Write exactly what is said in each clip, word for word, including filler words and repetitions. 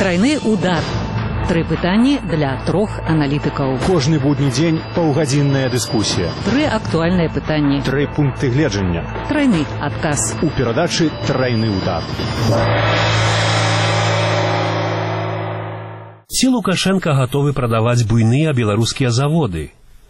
Тройны удар. Тры пытанні для трох аналітыкаў. Кожны будні дзень паўгадзінная дыскусія. Тры актуальныя пытанні. Тры пункты гледжання. Тройны адказ. У перадачы «Тройны удар». Ці Лукашенко гатовы прадаваць буйныя беларускія заводы?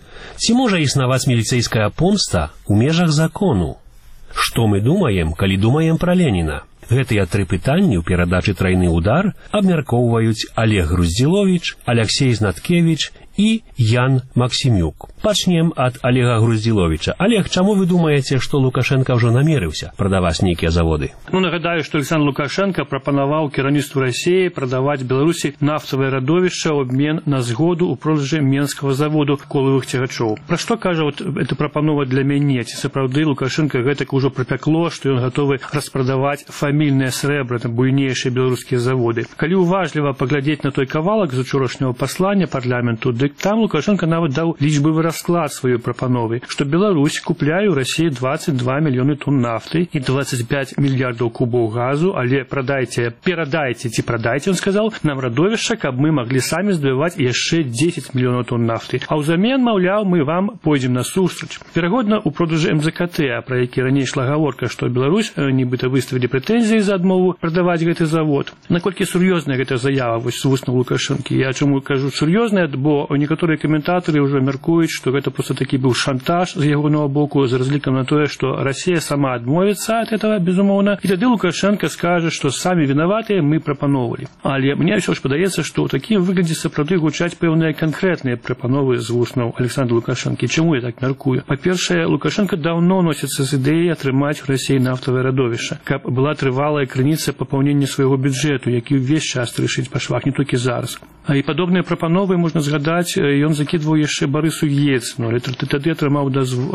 Ці можа існаваць міліцэйская помста ў межах закону? Што мы думаем, калі думаем пра Леніна? Гэтыя тры пытанні ў перадачы «Тройны удар» абмяркоўваюць Олег Груздзіловіч, Алексей Знаткевич і Ян Максімюк. Пачнем ад Олега Груздзіловіча. Олег, чаму вы думаеце, што Лукашенко ўжо намерыўся прадаваць нейкія заводы? Ну, нагадаю, што Александр Лукашенко прапанаваў кіраўніцтву Расіі прадаваць Беларусі нафтавае радовішча ў абмен на згоду ў продажы менскага заводу колавых цягачоў. Пра што кажа вот эта прапанова для мяне? Ці сапраўды Лукашенко гэтак ужо прапякло, што ён гатовы распрадаваць фамільнае срэбра, там буйнейшыя беларускія заводы. Калі уважліва паглядзець на той кавалак з учорашняга паслання парламенту, дык там Лукашенко нават даў лічбавы расклад сваёй прапановы, што Беларусь купляе ў Расіі двадцать два мільёны тонн нафты і двадцать пять мільярдаў кубаў газу, але прадайце, перадайце ці прадайце, он сказаў, нам радовішча, каб мы маглі самі здабываць яшчэ десять мільёнаў тонн нафты. А ўзамен, маўляў, мы вам пойдзем насустрач. Верагодна, у продажы эм зэ ка тэ, пра які раней ішла гаворка, што Беларусь нібыта выставілі прэтэнзіі за адмову прадаваць гэты завод. Наколькі сур'ёзная гэта заява вось з вуснаў Лукашэнкі? Я чаму кажу сур'ёзная, бо некаторыя каментатары ўжо мяркуюць, што гэта проста такі быў шантаж з ягонага боку з разлікам на тое, што Расія сама адмовіцца ад этого, безумоўна, і тады Лукашенко скажа, што самі вінаватыя мы прапаноўвалі. Але мне ўсё ж падаецца, што ў такім выглядзе сапраўды гучаць пэўныя канкрэтныя прапановы з вуснаў Александра Лукашэнкі. Чаму я так мяркую? Па-першае, Лукашенко даўно носіцца з ідэяй атрымаць у Расіі нафтавае радовішча, каб была трывалая крыніца папаўнення свайго бюджэту, які ўвесь час трышыць па швах, не толькі зараз. А і падобныя прапановы можна згадаць, ён закідваў яшчэ Барысу Ельцыну, але тады атрымаў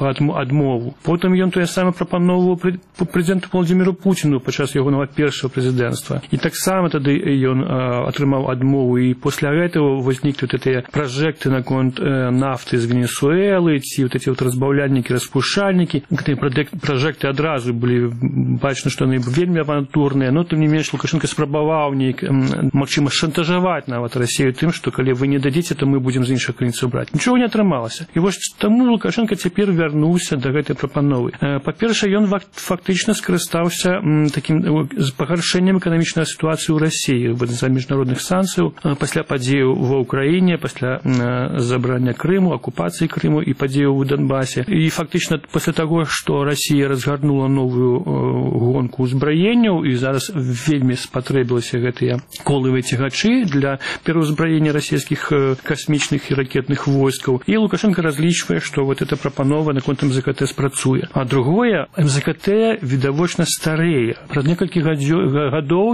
адмову. Потым ён тое самае прапановваў прэзідэнту Владзіміру Пуціну падчас ягонага першага прэзідэнцтва. І таксама тады ён атрымаў адмову, і пасля гэтага возніклі гэтыя пражэкты наконт нафты з Венесуэлы, ці вот эти вот разбаўляльнікі, распушальнікі. Гэтыя пражэкты адразу былі бачна, што яны вельмі авантурныя, но тым не менш Лукашенко спрабаваў нейк, магчыма, шантажаваць нават Расію тым, што калі вы не дадзіце, то мы будзем з іншых крыніцаў браць. Нічого не атрымалася. І вось таму Лукашенко цяпер вярнуўся да гэтай прапановы. Па-першае, ён фактычна скарыстаўся такім пагаршэннем эканамічнай сітуацыі ў Расіі з-за міжнародных санкцыяў, пасля падзеяў ва ўкраіне, пасля забрання Крыму, акупацыі Крыму і падзеяў у Донбасе. І фактычна пасля таго, што Расія разгарнула новую гонку ўзбраенняў, і зараз вельмі спатрэбілася гэтыя колавыя цягачы для пераўзбраення расійскіх касмічных і ракетных войскаў. І Лукашенко разлічвае, што вот эта прапанова наконт эм зэ ка тэ спрацуе. А другое, эм зэ ка тэ відавочна старэе. Праз некалькі гадоў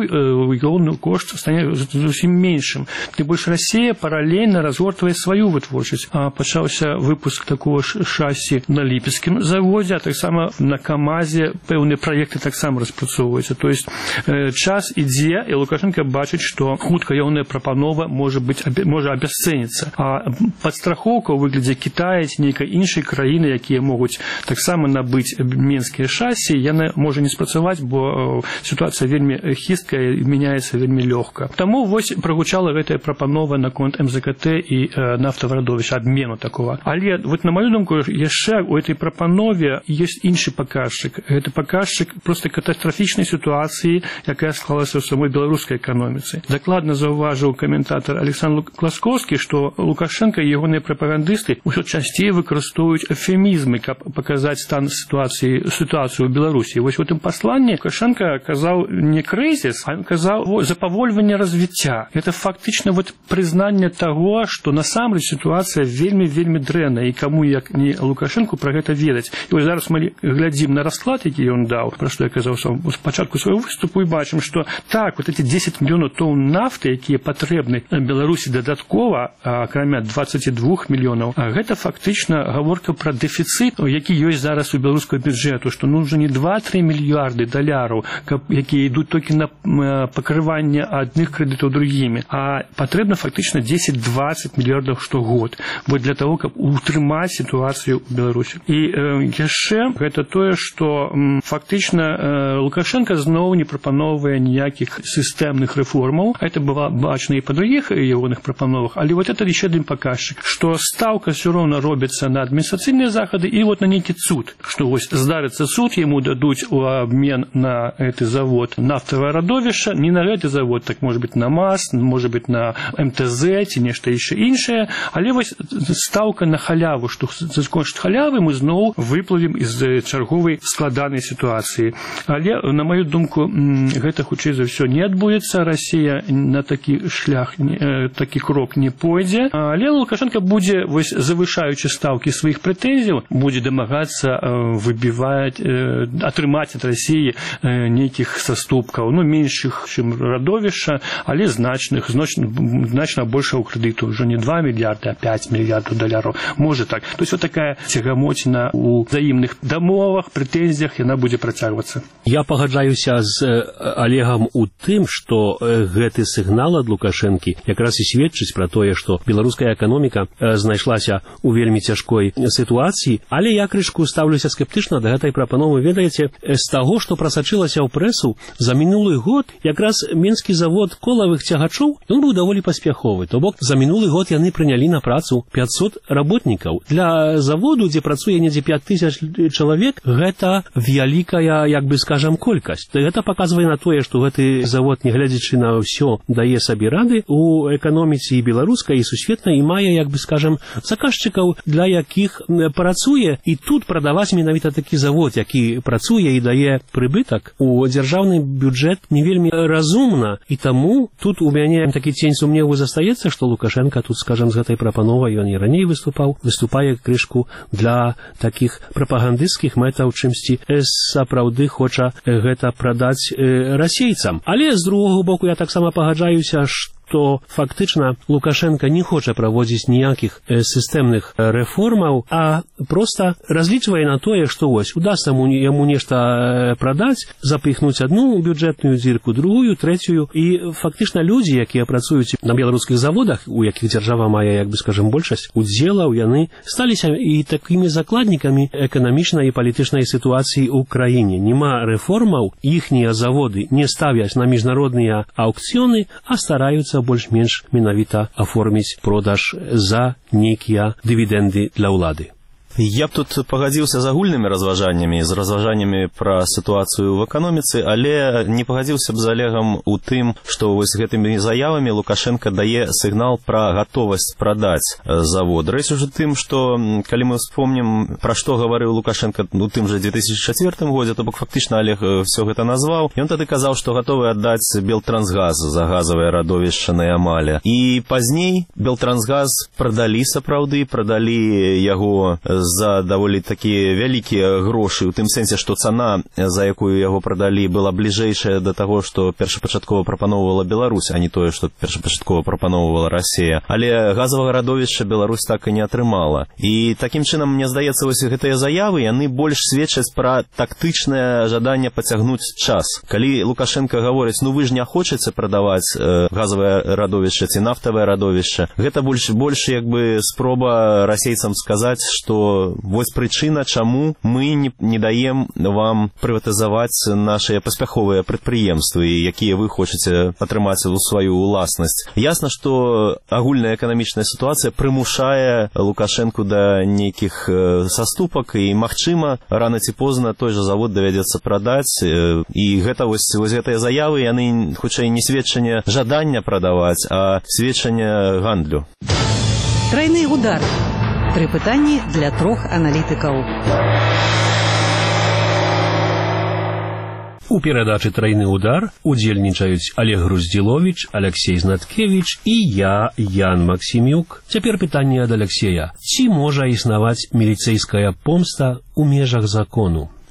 ён кошт стане зусім меншым. Тым больш Расія паралельна разгортвае сваю вытворчасць. А пачаўся выпуск такого шасі на Ліпецкім заводзе, а таксама на КамАЗе пэўныя праекты таксама распрацоўваюцца. То есть час ідзе, і Лукашенко бачыць, што хутка ягоная прапанова можа быць можа абясцэніцца. А падстрахоўка ў выглядзе Кітая ці нейкай іншай краіны, якія могуць таксама набыць менскія шасі, яна можа не спрацаваць, бо сітуацыя вельмі хісткая і мяняецца вельмі лёгка. Таму вось прагучала гэтая прапанова наконт эм зэ ка тэ і нафтавага радовішча, адмену такого. Але вот на маю думку, яшчэ у этой прапанове ёсць іншы паказчык. Гэта паказчык проста катастрафічнай сітуацыі, якая склалася ў самой беларускай эканоміцы. Дакладна заўважыў каментатар Александр Класкоўскі, што Лукашенко і ягоныя прапагандысты ўсё часцей выкарыстоўваюць эвфемізмы, каб паказаць стан сітуацыі сітуацыю ў Беларусі. Вось у гэтым пасланні Лукашенко казаў не крызіс, а казаў запавольванне развіцця. Гэта фактычна вот прызнанне таго, што насамрэч сітуацыя вельмі вельмі дрэнная, і каму як не Лукашенку пра гэта ведаць. І вось зараз мы глядзім на расклад, які ён даў, пра што я казаў з пачатку свайго выступу, і бачым, што так, вот эти десять мільёнаў тонн нафты, якія патрэбны Беларусі дадаткова, акрамя двадцать два мільёнаў, гэта фактычна гаворка пра дэфіцыт, які ёсць зараз у беларускага бюджэту, што нужно не два-тры мільярды даляраў, якія ідуць толькі на пакрыванне адных крэдытаў другімі, а патрэбна фактычна дзесяць-дваццаць мільярдаў штогод, вот для того, каб утрымаць сітуацыю ў Беларусі. І э, яшчэ гэта тое, што м, фактычна э, Лукашенко зноў не прапановвае ніякіх сістэмных рэформаў. Это было бачна і па другіх ягоных прапановах, але вот это еще один показчик, што стаўка все роўна робіцца на адміністрацыйныя захады і вот на нейкі цуд, што вось здарыцца суд, яму дадуць у абмен на гэты завод нафтавае радовішча, не на гэты завод, так может быть на МАЗ, может быть на эм тэ зэ ці нешта яшчэ іншае, але вось стаўка на халяву, што за кошт халявы мы зноў выплывем з чарговай складанай сітуацыі. Але, на маю думку, гэта хутчэй за ўсё не адбудзецца, Расія на такі шлях, такі крок не пойдзе, але Лукашенко будзе, вось завышаючы стаўкі сваіх прэтэнзіяў, будзе дамагацца выбіваць, атрымаць ад Расіі нейкіх саступкаў, ну, меншых, чым радовішча, але значных, значна, значна большего крэдыту, ўжо не два мільярды, а пять мільярдаў даляраў. Можа так. То есть вот такая цягамоціна у взаимных дамовах, прэтэнзіях, яна будзе працягвацца. Я пагаджаюся з Олегам у тым, што гэты сігнал ад Лукашэнкі якраз і сведчыць пра тое, што беларуская эканоміка знайшлася ў вельмі цяжкой сітуацыі, але я крышку стаўлюся скептычна да гэтай прапановы. Ведаеце, з таго, што прасачылася ў прэсу, за мінулы год якраз мінскі завод колавых цягачоў, ён быў даволі паспяховы. То бок, за мінулы год яны прынялі на працу пятьсот работнікаў. Для заводу, дзе працуе недзе пять тысяч чалавек, гэта вялікая, як бы скажам, колькасць. Гэта паказвае на тое, што гэты завод, нягледзячы на ўсё, дае сабе рады у эканоміцы і беларускай, і сусветнай, і мае, як бы скажам, заказчыкаў, для якіх працуе, і тут прадаваць менавіта такі завод, які працуе і дае прыбытак у дзяржаўны бюджэт не вельмі разумна, і таму тут у мяне такі цень сумневу застаецца, што Лукашенко тут, скажам, з гэтай прапановай, ён і раней выступаў, выступае крышку для такіх прапагандысцкіх мэтаў, чымсьці сапраўды хоча гэта прадаць расейцам. Але з другога боку я таксама пагаджаюся, што фактычна Лукашенко не хоча праводзіць ніякіх сістэмных рэформаў, а проста разлічвае на тое, што вось удасца яму нешта прадаць, запіхнуць адну бюджэтную дзірку, другую, трэцюю, і фактычна людзі, якія працуюць на беларускіх заводах, у якіх дзяржава мае, як бы скажам, большасць удзелаў, яны сталіся і такімі закладнікамі эканамічнай і палітычнай сітуацыі ў краіне. Нема рэформаў, іхнія заводы не ставяць на міжнародныя аўкцыёны, а стараюцца больш-менш менавіта аформіць продаж за нейкія дывідэнды для ўлады. Я б тут пагадзіўся з агульнымі разважаннямі, з разважаннямі пра сітуацыю в эканоміцы, але не пагадзіўся б з Олегам у тым, што вось гэтымі заявамі Лукашенко дае сігнал пра гатовасць прадаць завод. Рэч ужо тым, што калі мы вспомнім, пра што гаварыў Лукашенко у тым жа две тысячи чацвёртым годзе, то бок фактычна Олег все гэта назваў. Ён тады казаў, што гатовы аддаць Белтрансгаз за газавае радовішча на Ямале. І пазней Белтрансгаз прадалі сапраўды, прадалі яго за даволі такія вялікія грошы, у тым сэнсе, што цана, за якую яго прадалі, была бліжэйшая да таго, што першапачаткова прапаноўвала Беларусь, а не тое, што першапачаткова прапаноўвала Расія. Але газавага радовішча Беларусь так і не атрымала. І такім чынам, мне здаецца, вось гэтыя заявы, яны больш сведчаць пра тактычнае жаданне пацягнуць час. Калі Лукашенко гаворыць, ну вы ж не хочаце прадаваць э, газавае радовішча ці нафтавае радовішча, гэта больш, больш як бы спроба расейцам сказаць, што вось прычына, чаму мы не, не даем вам прыватызаваць нашыя паспяховыя прадпрыемствы, якія вы хочаце атрымаць у сваю ўласнасць. Ясна, што агульная эканамічная сітуацыя прымушае Лукашенку да нейкіх саступак, і, магчыма, рана ці позна той жа завод давядзецца прадаць, і гэта вось, вось гэтыя заявы, яны хутчэй не сведчанне жадання прадаваць, а сведчанне гандлю. Тройны удар. Тры пытанні для трох аналітыкаў. У перадачы «Тройны удар» удзельнічаюць Олег Груздзіловіч, Алексей Знаткевіч і я, Ян Максімюк. Цяпер пытанне ад Алексея. Ці можа існаваць міліцэйская помста ў межах закону?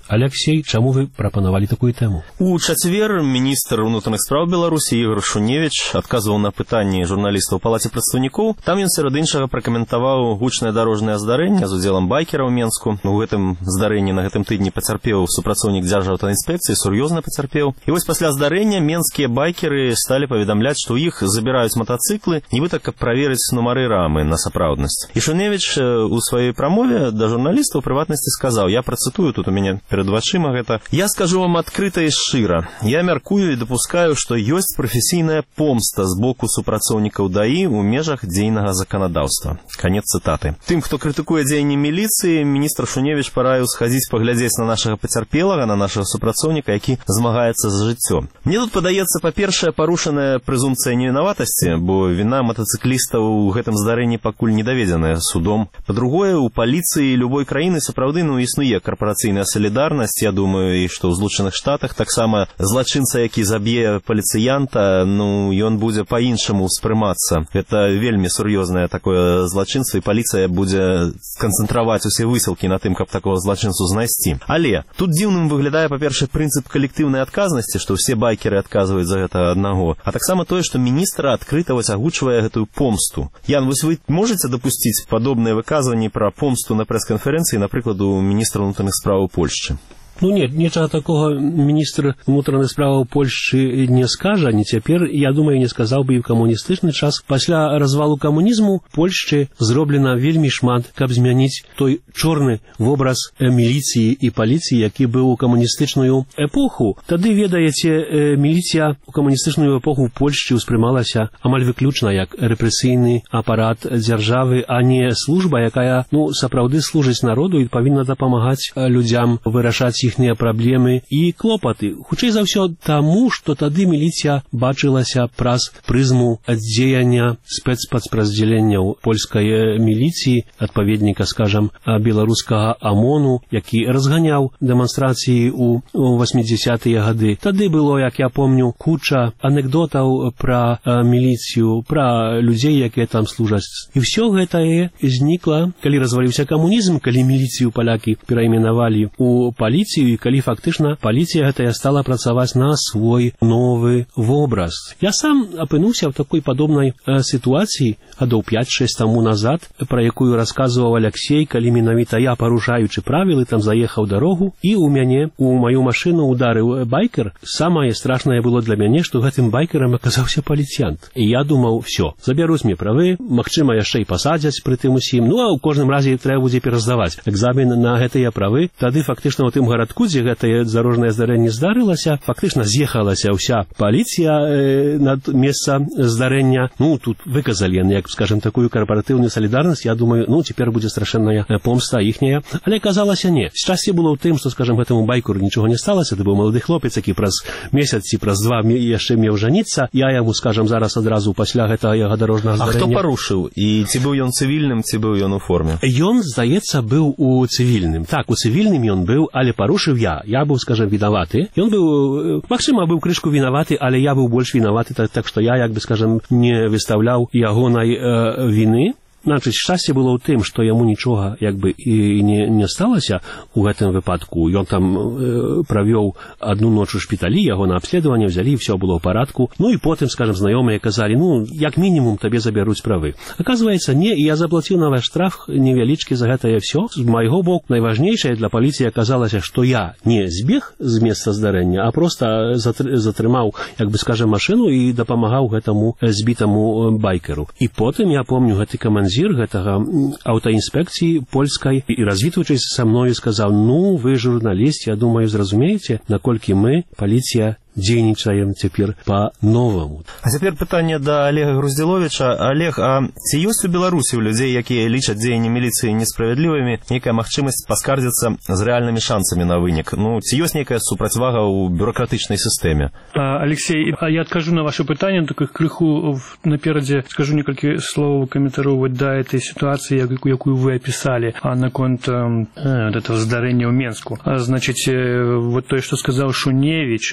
Алексей, чаму вы прапанавалі такую тэму? У чацвер міністр унутраных спраў Беларусі Ігор Шуневіч адказваў на пытанні журналістаў у палаце прадстаўнікоў. Там ён сярод іншага пракаментаваў гучнае дарожнае здарэнне з удзелам байкера ў Менску. У гэтым здарэнні на гэтым тыдні пацярпеў супрацоўнік дзяржаўтаінспекцыі, сур'ёзна пацярпеў. І вось пасля здарэння менскія байкеры сталі паведамляць, што ў іх забіраюць матацыклы, нібыта каб праверыць нумары рамы на сапраўднасць. І Шуневіч у сваёй прамове да журналістаў у прыватнасці сказаў, я працытую, тут у мяне перед вачыма гэта. Я скажу вам адкрыта і шчыра. Я мяркую і дапускаю, што ёсць прафесійная помста з боку супрацоўнікаў ДАІ ў межах дзейнага заканадаўства. Канец цытаты. Тым, хто крытыкуе дзеянні міліцыі, міністр Шуневіч параіў схадзіць паглядзець на нашага пацярпелага, на нашага супрацоўніка, які змагаецца за жыццё. Мне тут падаецца, па-першае, парушаная прэзумпцыя невінаватасці, бо віна матацыклістаў у гэтым здарэнні пакуль не даведзеная судом. Па-другое, у паліцыі любой краіны сапраўды ну існуе карпарацыйная салідарнасць. Я думаю, і што ў Злучаных Штатах таксама злачынца, які заб'е паліцыянта, ну, ён будзе па-іншаму ўспрымацца. Гэта вельмі сур'ёзнае такое злачынства, і паліцыя будзе канцэнтраваць усе высілкі на тым, каб такого злачынцу знайсці. Але тут дзіўным выглядае, па-першае, прынцып калектыўнай адказнасці, што ўсе байкеры адказваюць за гэта аднаго, а таксама тое, што міністр адкрыта вось агучвае гэтую помсту. Ян, вось вы можаце дапусціць падобныя выказванні пра помсту на прэс-канферэнцыі, напрыклад, у міністра ўнутраных спраў Польшчы? Ну нет, нічого такого міністр внутрішніх справ Польщі не скаже, ні цяпер, я думаю, не сказав би і в камуністичний час. Після розвалу комунізму Польщі зроблено вельми шмат, каб змяніць той чорний вобраз міліції і поліції, який був у комуністичну епоху. Тады, ведаєте, міліція у комуністичну епоху в Польщі усприймалася амаль виключно як репресійний апарат держави, а не служба, яка, ну, сапраўды служить народу і повинна допомагати людям вирішати іхнія праблемы і клопаты. Хутчэй за ўсё таму, што тады міліцыя бачылася праз прызму дзеяння спецпадраздзяленняў польскай міліцыі, адпаведніка, скажам, беларускага ОМОНу, які разганяў дэманстрацыі ў восьмідзесятыя гады. Тады было, як я помню, куча анекдотаў пра міліцыю, пра людзей, якія там служаць. І ўсё гэтае знікла, калі разваліўся камунізм, калі міліцыю палякі перайменавалі ў паліцыю, і калі фактычна паліцыя гэтая стала працаваць на свой новы вобраз. Я сам апынуўся ў такой падобнай э, сітуацыі гадоў пяць-шэсць таму назад, пра якую расказваў Алексей, калі менавіта я, парушаючы правілы, там заехаў дарогу, і ў мяне, у маю машыну ударыў байкер. Самае страшнае было для мяне, што гэтым байкерам аказаўся паліцыянт. І я думаў, всё, забяруць мне правы, магчыма, яшчэ і пасадзяць пры тым усім, ну а ў кожным разе трэба будзе пераздаваць экзамен на гэтыя правы. Тады фактычна ў тым гарадку, дзе гэтае дарожнае здарэнне здарылася, фактычна з'ехалася ўся паліцыя э, над месца здарэння. Ну, тут выказалі, як скажем, такую карпаратыўную салідарнасць. Я думаю, ну, цяпер будзе страшэнная помста іхняя. Але аказалася не. Шчасце было ў тым, што, скажем, гэтаму байкеру нічога не сталася. Ты быў малады хлопец, які праз месяц ці праз два яшчэ меў жаніцца. Я яму, скажем, зараз адразу пасля гэтага яго дарожнага здарэння. А хто парушыў? І ці быў ён цывільным, ці быў ён у форме? Ён, здаецца, быў у цывільным. Так, у цывільным ён быў, але парушыў я. Я быў, скажем, вінаваты. Ён быў, магчыма, быў крышку вінаваты, але я быў больш вінаваты, так, так што я, як бы, скажем, не выстаўляў ягонай э, віны. Значыць, шчасце было ў тым, што яму нічога як бы і не, не сталася ў гэтым выпадку. Ён там э, правёў адну ноч у шпіталі, яго на абследаванне взялі, і все было ў парадку. Ну і потым, скажем, знаёмыя казалі, ну, як мінімум табе забяруць правы. Аказваецца, не, і я заплаціў на ваш штраф невялічкі за гэтае все. З майго боку, найважнейшае для паліцыі аказалася, што я не збег з месца здарэння, а проста затрымаў, як бы, скажем, машыну і дапамагаў гэтаму збітаму байкеру. І потым, я помню, гэты камандзір гэтага аўтаінспекцыі польскай і развітваючыся са мною сказаў, ну, вы журналіст, я думаю, зразумееце, наколькі мы, паліцыя, дзейнічаем цяпер па-новаму. А цяпер пытанне да Олега Груздзіловіча. Олег, а ці ёсць у Беларусі ў людзей, якія лічаць дзеянні міліцыі несправядлівымі, нейкая магчымасць паскардзіцца з рэальнымі шансамі на вынік? Ну, ці ёсць нейкая супрацьвага ў бюрократычнай сістэме? А, Алексей, я адкажу на ваше пытанне, только крыху наперадзе скажу некалькі словаў каментараў да этой ситуации, якую вы описали, а наконт э, этого здарэння ў Менску. А, значит, э, вот то, что сказал Шуневич, да,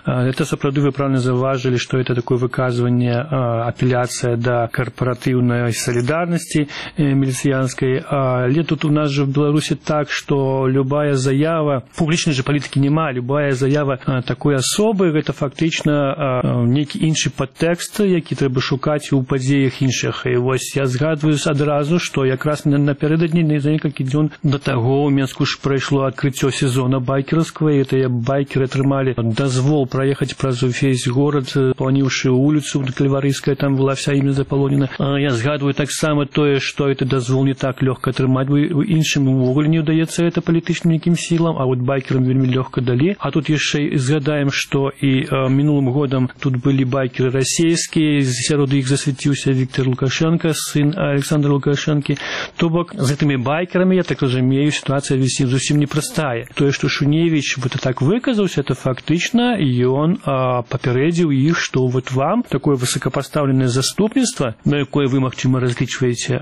Это сапраўды вы правильно заўважылі, што это такое выказванне, апеляцыя да карпаратыўнай салідарнасці міліцыянскай. Але тут у нас же в Беларусі так, што любая заява, публічнай же палітыкі няма, любая заява такой асобы, гэта фактычна нейкі іншы падтэкст, які трэба шукаць у падзеях іншых. І вось я згадваю адразу, што якраз напярэдадні за некалькі дзён да таго ў Менску ж прайшло адкрыццё сезона байкерскага, і гэтыя байкеры атрымалі дазвол праехаць праз увесь горад, планіўшы вуліцу Кальварыйская, там была вся імя запалонена. Я згадваю таксама тое, што гэты дазвол не так лёгка атрымаць, бо іншым увогуле не ўдаецца гэта палітычным нейкім сілам, а вот байкерам вельмі лёгка далі. А тут яшчэ згадаем, што і мінулым годам тут былі байкеры расійскія, сярод іх засвяціўся Віктор Лукашенко, сын Александра Лукашенкі. То бок з гэтымі байкерамі, я так разумею, сітуацыя зусім непростая. Тое, што Шуневіч вот так выказаўся, это фактычна ён папярэдзіў іх, што вот вам такое высокопоставленное заступніцтва, на якое вы, магчыма, разлічваеце,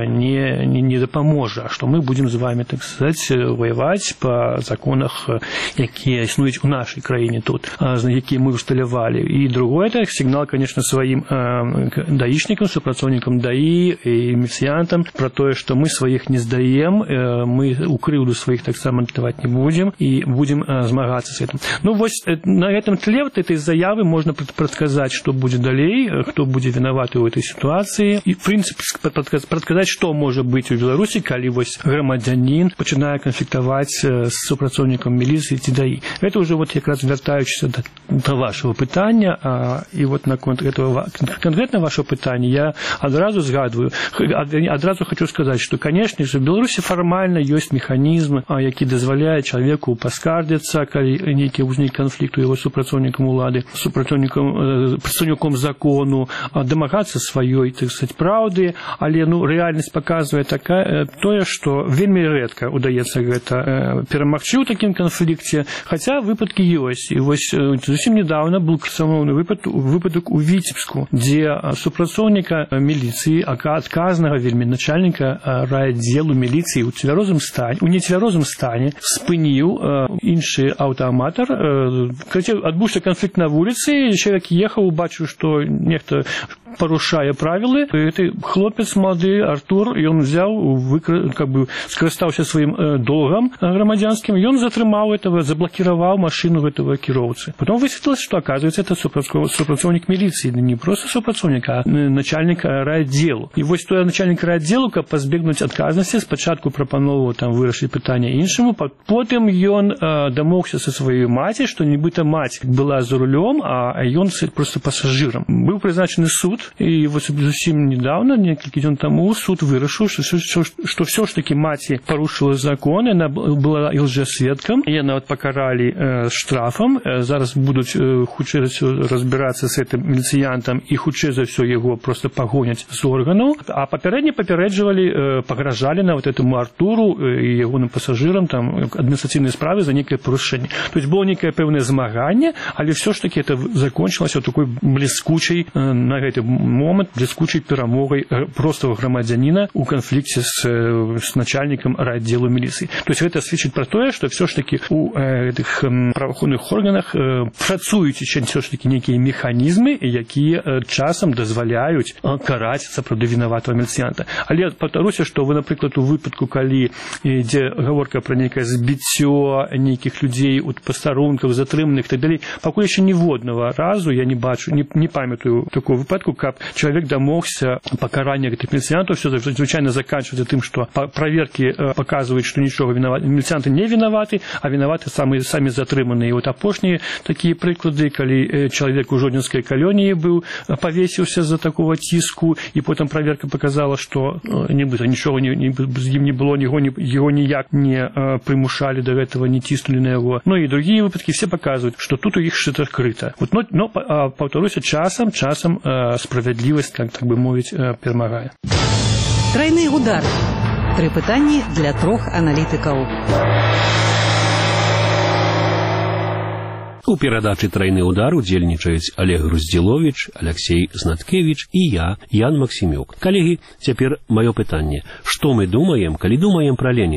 не, не, не дапаможа, што мы будзем з вами, так сказать, воеваць па законах, якія існуюць у нашай краіне тут, якія мы усталявалі. І другое, это сігнал, конечно, сваім даішнікам, супрацоўнікам даі і міліцыянтам про тое, што мы сваіх не здаем, мы у крыўду сваіх таксама даваць не будзем і будзем змагацца з гэтым. Ну вось на гэтым тле вот этой заявы можна прадказаць, што будзе далей, хто будзе вінаваты ў этой сітуацыі, і в прынцыпе прадказаць, што можа быць у Беларусі, калі вось грамадзянін пачынае канфліктаваць з супрацоўнікам міліцыі ці даі. Гэта ўжо вот якраз вяртаючыся да, да вашего пытання, а, і вот наконт этого конкретно вашего пытання я адразу згадваю, адразу хочу сказаць, што, канешне, в Беларусі фармальна ёсць механізм, які дазваляе чалавеку паскардзіцца, калі нейкі ўзнік канфлікт у яго супрацоўнікам улады, супрацоўнікам, прадстаўніком закону, дамагацца сваёй, так сказать, праўды, але ну рэальнасць паказвае такая тое, што вельмі рэдка удаецца гэта перамагчы ў такім канфлікце, хаця выпадкі ёсць. І вось зусім недавно быў красамоўны выпадак у Віцебску, дзе супрацоўніка міліцыі, адказнага вельмі начальніка райаддзелу міліцыі у цвярозым стане, у нецвярозым стане спыніў іншы аўтааматар. Адбыўся канфлікт на вуліцы, чалавек ехаў, убачыў, што нехта парушае правілы. Гэты хлопец малады Артур, ён взяў, выкр... как бы скарыстаўся сваім долгам грамадзянскім, ён затрымаў этого, заблокировал машину этого кіроўцы. Потом высветлилось, что, оказывается, это супрацоўнік милиции, не просто супрацоўнік, а начальник райаддзелу. И вось той начальник райаддзелу, каб пазбегнуць адказнасці, спачатку прапановаў там вырашыць пытанне іншаму, потым ён дамогся со сваёй маці, што нібыта маць была за рулем, а ён просто пассажиром. Быў прызначаны суд, і вось зусім недавно, некалькі дзён таму, суд вырашыў, што, што, што все ж таки маці парушыла закон, яна была лжесведкам, яе нават пакаралі э, штрафам, э, зараз будуць э, хутчэй разбірацца з гэтым міліцыянтам і хутчэй за ўсё яго просто пагоняць з органаў, а папярэдне папярэджвалі, э, пагражалі нават этому Артуру э, і ягоным пасажырам там адміністрацыйнай справы за некае парушэнне. То есть было некае пэўнае змаганне, але все ж таки это закончылася такой бліскучай э, на гэты момент бліскучай перамогай простого грамадзяніна у канфлікце з, з начальнікам райаддзелу міліцыі. То есть гэта сведчыць пра тое, што все ж таки у гэтых э, праваахоўных органах э, працуюць яшчэ все ж таки нейкія механізмы, якія э, часам дазваляюць э, караць сапраўды вінаватага міліцыянта. Але паўтаруся, што вы, напрыклад, у выпадку, калі ідзе гаворка пра нейкае збіццё нейкіх людзей у пастарунках, затрыманых і так далей, пакуль яшчэ ніводнага разу я не бачу, не, не памятаю такого выпадку, каб чалавек дамогся пакарання гэтых міліцыянтаў. Все звычайна заканчваецца тым, што праверкі паказваюць, што нічога вінаваты, міліцыянты не вінаваты, а вінаваты самі, самі затрыманыя. І вот апошнія такія прыклады, калі чалавек у жодзінскай калоніі быў, павесіўся з-за такого ціску, і потым праверка паказала, што нібыта нічога не, не, з ім не было, яго, не, яго ніяк не прымушалі да гэтага, не ціснулі на яго. Ну і другія выпадкі все паказваюць, што тут у іх шчыта крыта. Вот, но, но паўтаруся, часам, часам справядлівасць, так, так бы мовіць, перамагае. Тройны удар. Тры пытанні для трох аналітыкаў. У перадачы «Тройны удар» удзельнічаюць Олег Груздзіловіч, Алексей Знаткевич і я, Ян Максімюк. Калегі, цяпер маё пытанне. Што мы думаем, калі думаем пра Леніна?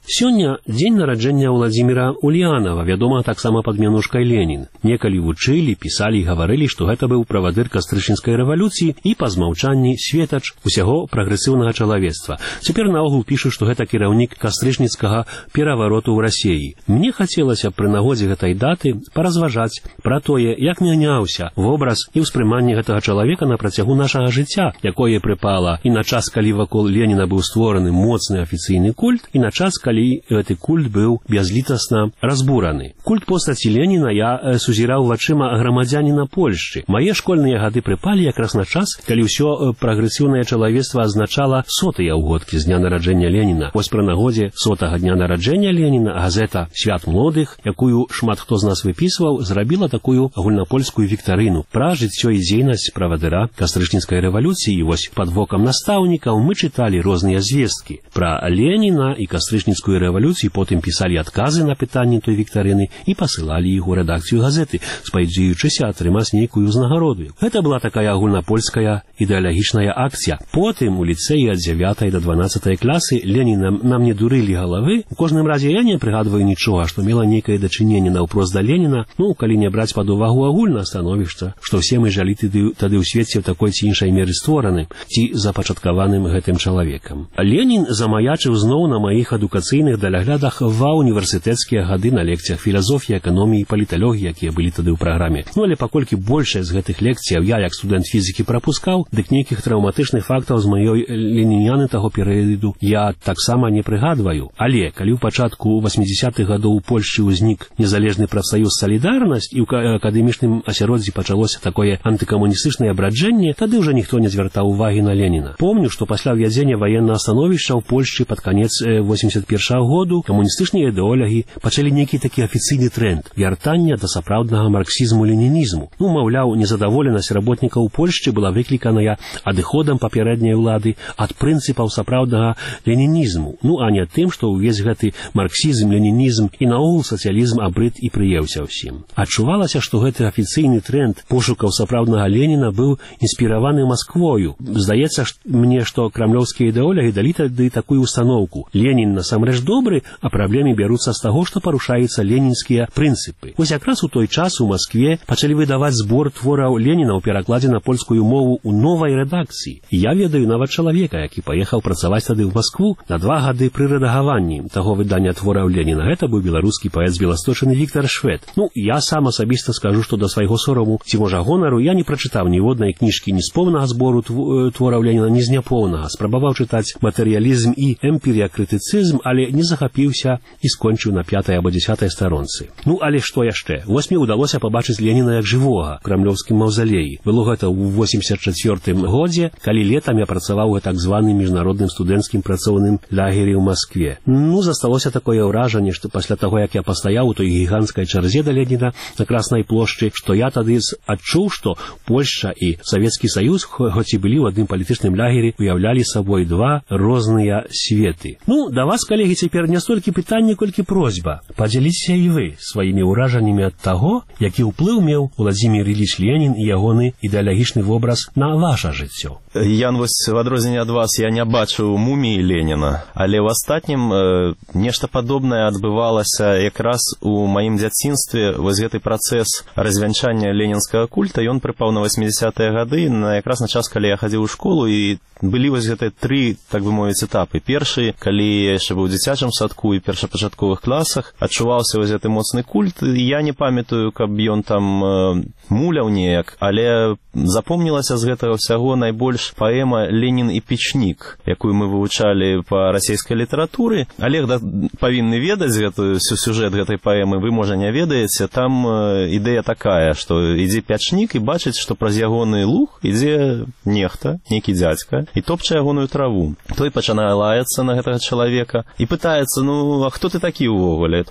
Сёння дзень нараджэння Владзіміра Ульянова, вядомага таксама пад мянушкай Ленін. Некалі вучылі, пісалі і гаварылі, што гэта быў правадыр кастрычніцкай рэвалюцыі і па змаўчанні светач усяго прагрэсіўнага чалавецтва. Цяпер наогул пішуць, што гэта кіраўнік кастрычніцкага перавароту ў Расіі. Мне хацелася пры нагодзе гэтай даты паразважаць пра тое, як мяняўся вобраз і ўспрыманне гэтага чалавека на працягу нашага жыцця, якое прыпала і на час, калі вакол Леніна быў створаны моцны афіцыйны культ, і на час, калі гэты культ быў бязлітасна разбураны. Культ постаці Леніна я э, сузіраў вачыма грамадзяніна Польшчы. Мае школьныя гады прыпалі якраз на час, калі ўсё э, прагрэсіўнае чалавецтва азначала сотыя ўгодкі з дня нараджэння Леніна. Вось пры нагодзе сотага дня нараджэння Леніна газета «Свят молодых», якую шмат хто з нас выпісваў, зрабіла такую агульнапольскую віктарыну пра жыццё і дзейнасць правадыра кастрычніцкай рэвалюцыі. І вось пад вокам настаўнікаў мы чыталі розныя звесткі пра Леніна і кастрычніцкую рэвалюцыі, потым пісалі адказы на пытанні той віктарыны і пасылалі іх у рэдакцыю газеты, спадзяючыся атрымаць нейкую ўзнагароду. Гэта была такая агульнапольская ідэалагічная акцыя. Потым у ліцэі ад дзявятай да дванаццатай класы Леніна нам не дурылі галавы. У кожным разе я не прыгадваю нічога, што мела нейкае дачыненне наўпрост да Леніна, ну, калі не браць пад увагу агульнае становішча, што ўсе мы жылі тады, тады ў свеце ў такой ці іншай меры створаным ці запачаткаваным гэтым чалавекам. Ленін замаячыў зноў на маіх адукацыйных даляглядах ва універсітэцкія гады на лекцыях філазофіі, эканоміі і паліталогіі, якія былі тады ў праграме. Ну, але паколькі большая з гэтых лекцыяў я, як студэнт фізікі, прапускаў, дык нейкіх траўматычных фактаў з маёй леніняны таго перыяду я таксама не прыгадваю. Але калі ў пачатку васьмідзесятых гадоў у Польшчы ўзнік незалежны прафсаюз «Салідарнасць» і ў акадэмічным асяроддзі пачалося такое антыкамуністычнае абраджэнне, тады ўжо ніхто не звяртаў увагі на Леніна. Помню, што пасля ўвядзення ваеннага становішча ў Польшчы пад канец восемьдесят першага году камуністычныя ідэолагі пачалі нейкі такі афіцыйны тренд вяртання да сапраўднага марксізму-ленінізму. Ну, маўляў, незадаволенасць работнікаў Польшчы была выкліканая адыходам папярэдняй улады ад прынцыпаў сапраўднага ленінізму, ну, а не тым, што ўвесь гэты марксізм, ленінізм і наогул сацыялізм абрыд і прыеўся ўсім. Адчувалася, што гэты афіцыйны тренд пошукаў сапраўднага Леніна быў інспіраваны Масквою. Здаецца мне, што крамлёўскія ідэолагі далі тады такую установку: Ленін насамрэч добры, а праблемы бяруцца з таго, што парушаюцца ленінскія прынцыпы. Вось якраз у той час у Маскве пачалі выдаваць збор твораў Леніна ў перакладзе на польскую мову ў новай рэдакцыі. І я ведаю нават чалавека, які паехаў працаваць тады ў Маскву на два гады пры рэдагаванні таго выдання твораў Леніна. Гэта быў беларускі паэт з Беласточыны Віктар Швед. Ну, я сам асабіста скажу, што да свайго сораму, ці можа гонару, я не прачытаў ніводнай кніжкі ні з поўнага збору твораў Леніна, ні з няпоўнага. Спрабаваў чытаць матэрыялізм і эмпірыякрытыцызм, але не захапіўся і скончыў на пятай або дзесятай старонцы. Ну, але што яшчэ? Вось мне ўдалося пабачыць Леніна як жывога ў крамлёўскім маўзалеі. Было гэта ў восемьдесят чацвёртым годзе, калі летам я працаваў у так званым міжнародным студэнцкім працоўным лагері ў Маскве. Ну, засталося такое ўражанне, што пасля таго, як я пастаяў у той гіганцкай чарзе да Леніна на Краснай плошчы, што я тады адчуў, што Польшча і Савецкі Саюз, хоць і былі ў адным палітычным лагері, уяўлялі сабой два розныя светы. Ну, да вас, калегі, цяпер не столькі пытанне, колькі просьба. Падзяліцеся і вы сваімі ўражаннямі ад таго, які ўплыў меў Владзімір Іліч Ленін і ягоны ідэалагічны вобраз на ваша жыццё. Ян, вось в адрозненне ад вас я не бачыў муміі Леніна, але ў астатнім э, нешта падобнае адбывалася якраз у маім дзяцінстве. Вось гэты працэс развянчання ленінскага культа, ён прыпаў на восьмідзесятыя гады, на якраз на час, калі я хадзіў у школу, і былі вось гэтыя тры, так бы мовіць, этапы. Першы, калі я яшчэ быў у дзіцячым садку і першапачатковых класах, адчуваўся вось гэты моцны культ. Я не памятаю, каб ён там э, муляў неяк, але запомнілася з гэтага ўсяго найбольш паэма «Ленін і печнік», якую мы вывучалі па расійскай літаратуры. Олег да, павінны ведаць гэтую сюжэт гэтай паэмы, вы, можа, не ведаеце. Там э, ідэя такая, што ідзе пячнік і бачыць, што праз ягоны луг ідзе нехта, нейкі дзядзька, і топча ягоную траву. Той пачынае лаяцца на гэтага чалавека і пытаецца: ну, а хто ты такі ўвогуле? Той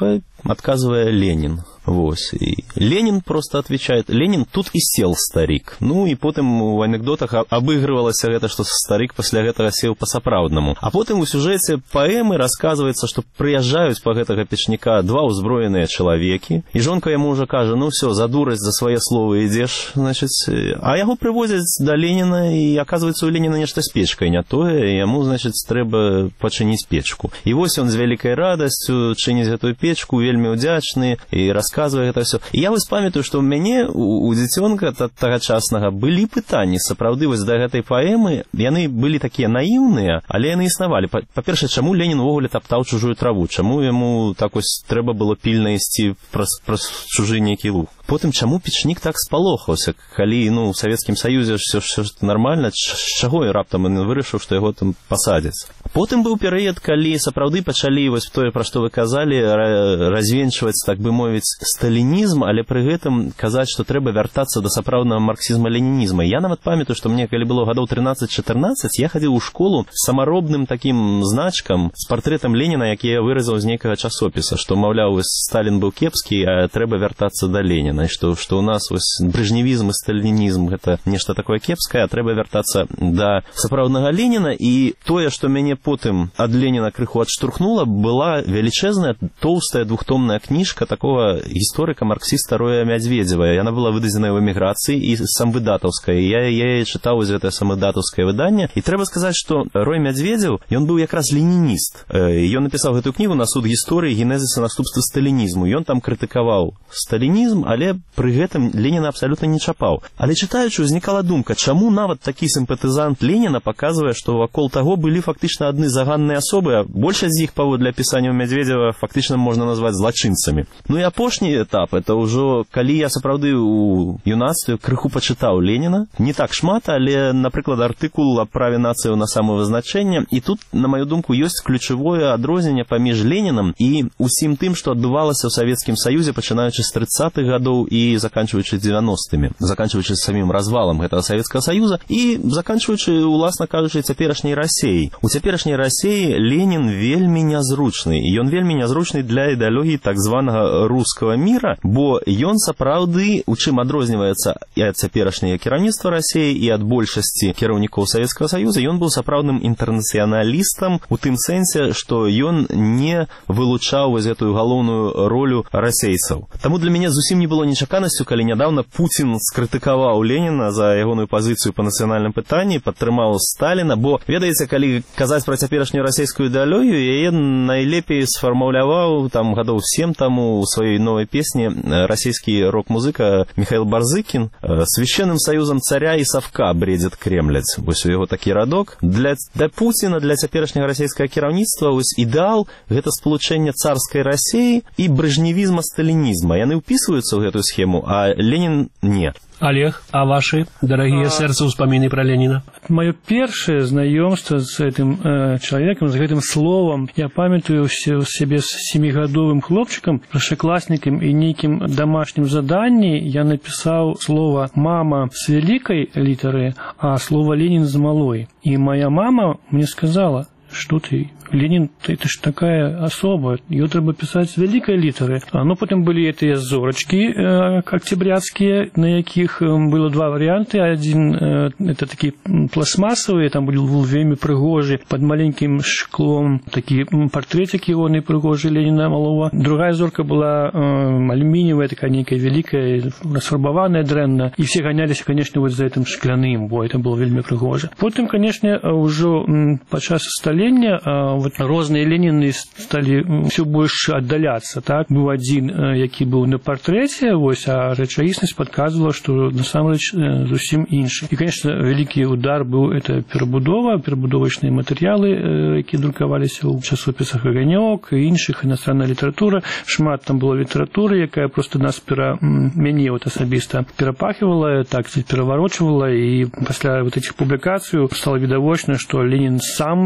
отказывая Ленин. Вось. И Ленин просто отвечает, Ленин тут и сел старик. Ну и потом у анекдотах обыгрывалось это, что старик после этого сел по-сапраўднаму. А потом у сюжете поэмы рассказывается, что приезжают по гэтага печника два узброенные человеки, и жонка ему уже кажа, ну все, за дурость, за свои слова идешь, значит, а его привозят до Ленина, и оказывается у Ленина нечто с печкой не то, и ему, значит, треба починить печку. И вось он с великой радостью чинить эту печку, вельми удячный, и рассказывает это все. І я вось памятаю, што ў мяне у, у дзіцёнка тагачаснага былі пытанні сапраўды вось да гэтай паэмы, яны былі такія наіўныя, але яны існавалі. Па-першае, чаму Ленін увогуле таптаў чужую траву? Чаму яму так вось трэба было пільна ісці праз, праз чужы нейкі луг? Потым, чаму печнік так спалохаўся, калі, ну, у Савецкім Саюзе все, все нормально, з чаго і раптам ён вырашыў, што яго там пасадзяць? Потым быў перыяд, калі сапраўды пачалі вось тое, пра што вы казалі, развенчваць, так бы мовіць, сталінізм, але пры гэтым казаць, што трэба вяртацца да сапраўднага марксізма-ленінізма. Я нават памятаю, што мне, калі было гадоў трынаццаць-чатырнаццаць, я хадзіў у школу з самаробным такім значкам, з партрэтам Леніна, які я выразаў з нейкага часопіса, што, маўляў, Сталін быў кепскі, а трэба вяртацца да Леніна. Што, што у нас вось брежневізм і сталінізм гэта нешта такое кепскае, а трэба вяртацца да сапраўднага Леніна. І тое, што мяне потым ад Леніна крыху адштурхнула, была велічэзная, тоўстая двухтомная кніжка такого гісторыка-марксіста Роя Мядзведзева. Яна была выдадзеная ў эміграцыі і самвыдатаўская. Я, я чытаў вось гэтае самвыдатаўскае выданне. І трэба сказаць, што Рой Мядзведзеў, ён быў якраз ленініст. Ён напісаў гэтую кнігу на суд гісторыі генезіса наступствы сталінізму. Ён там крытыкаваў сталінізм, але пры гэтым Леніна абсалютна не чапаў. Але чытаючы, узнікала думка, чаму нават такі сімпатызант Леніна паказвае, што вакол таго былі фактычна адны заганныя асобы, а большасць з іх паводле апісання Мядзведзева фактычна можна назваць злачынцамі. Ну і апошні этап, это ўжо калі я сапраўды ў юнацтве крыху пачытаў Леніна, не так шмат, але, напрыклад, артыкул аб праве нацыяў на самавызначэнне, і тут, на маю думку, ёсць ключавое адрозненне паміж Ленінам і усім тым, што адбывалася ў Савецкім Саюзе, пачынаючы з трыццатых гадоў і заканчиваючы дзевяностымі, заканчиваючы самим развалом гэтага Савецкага Саюза і заканчиваючы, уласна кажучы, цяперашняй Расіяй. У цяперашняй Расіі Ленін вельмі нязручны, і ён вельмі нязручны для ідэалогіі так званага рускага міра, бо ён сапраўды, у чым адрозніваецца і ад цяперашняга кіраўніцтва Расіі, і ад большасці кіраўнікоў Савецкага Саюза, ён быў сапраўдным інтэрнацыяналістам у тым сэнсе, што ён не вылучаў вось гэтую галоўную ролю расейцаў. Таму для мяне зусім не было нечаканасцю, калі нядаўна Пуцін скрытыкаваў Леніна за ягоную пазіцыю па нацыянальным пытанні, падтрымаў Сталіна, бо, ведаеце, калі казаць пра цяперашнюю расійскую ідэалогію, яе найлепей сфармуляваў там гадоў сем таму у сваёй новай песні расійскі рок-музыка Михаил Барзыкін. «Священным союзом царя и совка бредит кремлец». Вось у яго такі радок. Для, для Пуціна, для цяперашняга расійскага кіраўніцтва вось ідэал гэта спалучэнне царскай Расіі і брежневізма-сталінізма. Яны ўпісваюцца ў гэтую схему, а Ленин не. Олег, а ваши, дорогие а... сердцу, успомины про Ленина? Мое первое знакомство с этим э, человеком, с этим словом, я памятаю себе с семигодовым хлопчиком, старшеклассником и неким домашним заданием я написал слово «мама» с великой литеры, а слово «Ленин» с малой. И моя мама мне сказала, что ты... Ленин, это ж такая особа, ее треба писать с великой литеры. А ну потом были эти зорочки э, октябрятские, на яких э, было два варианта. Один э, это такие пластмассовые, там были вельми пригожи, под маленьким шклом, такие портретики он и пригожи Ленина малого. Другая зорка была э, алюминиевая, такая некая великая, расфарбованная дрэнна. И все гонялись, конечно, вот за этим шкляным, бо это было вельми пригоже. Потом, конечно, уже подчас столения э, вот розныя Леніны сталі все больш аддаляцца, так? Быў адзін, які быў на партрэце, вось, а рэчаіснасць падказвала, што насамрэч зусім іншы. І, конечно, вялікі удар быў это перабудова, перабудовачныя матэрыялы, якія друкаваліся ў часопісах «Аганёк» і іншых, іностранная літаратура. Шмат там было літаратуры, якая проста нас пера... мяне вот асабіста перапахивала, так, пераварочвала, і пасля вот этих публікацый стало відавочна, што Ленін сам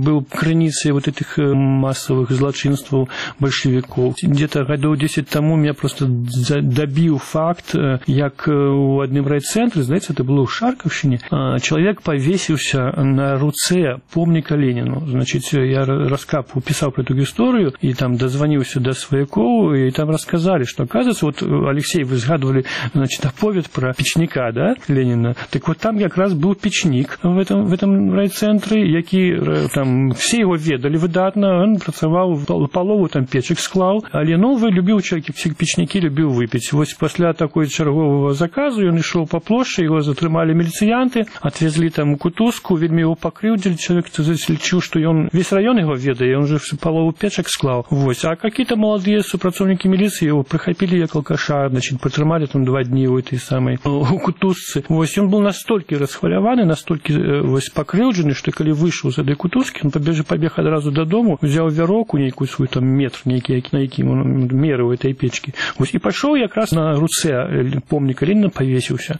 был крыницей вот этих массовых злочинств большевиков. Где-то годов десять тому меня просто добил факт, як у одним райцентры, знаете, это было в Шарковщине, человек повесился на руце помника Ленину. Значит, я раскапывал, писал про эту историю, и там дозвонился до свояков, и там рассказали, что, оказывается, вот, Алексей, вы згадывали, значит, оповед про печника, да, Ленина, так вот там как раз был печник в этом, в этом райцентрі, який там всі його ведали видатно, він працював, полову там печек склав, але новий любив чоловік, всі печники любив випити. Ось після такого чергового заказу він йшов по площі, його затримали міліціянти, отвезли там у Кутузку, вельми його покривдили, чоловік засельчив, що він весь район його ведає, він же полову печек склав. Ось. А какие-то молодые супрацовники милиции его прихопили як алкаша, значит, потримали там два дні у этой самой у Кутузці. Ось. Он был настолько расхваляванный, настолько ось, покривджений, что коли вышел з этой Кутузки, он побег, побег одразу додому, взял веровку, некую свою там метр, некий, на який он мерил этой печки. Ось. И пошел якраз на руце помника Ленина повесился.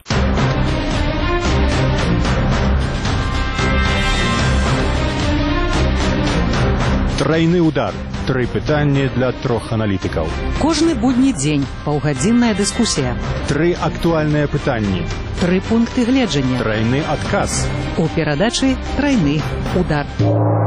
Трайны удар. Тры пытанні для трох аналітыкаў. Кожны будні дзень паўгадзінная дыскусія. Тры актуальныя пытанні. Тры пункты гледжання. Трайны адказ. У перадачы «Трайны удар».